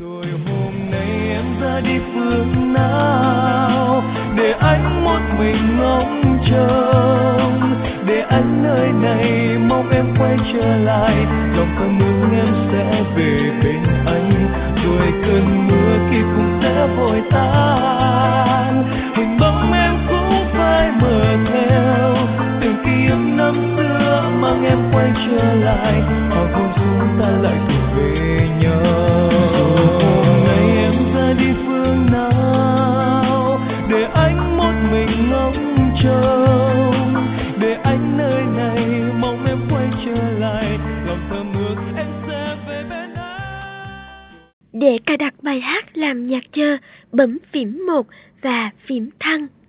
Rồi hôm nay em ra đi phương nào, để anh một mình ngóng trông, để anh nơi này mong em quay trở lại, lòng thầm ước em sẽ về bên anh, rồi cơn mưa kia cũng sẽ vội tan, hình bóng em cũng phải mờ theo, từng ký ức năm xưa mang em quay trở lại, hoàng hôn xuống ta lại cùng về nhau. Hôm nay em ra đi phương nào, để anh một mình ngóng trông, để anh nơi này mong em quay trở lại, lòng thầm ước em sẽ về bên anh. Để cài đặt bài hát làm nhạc chờ, bấm phím 1 và phím thăng.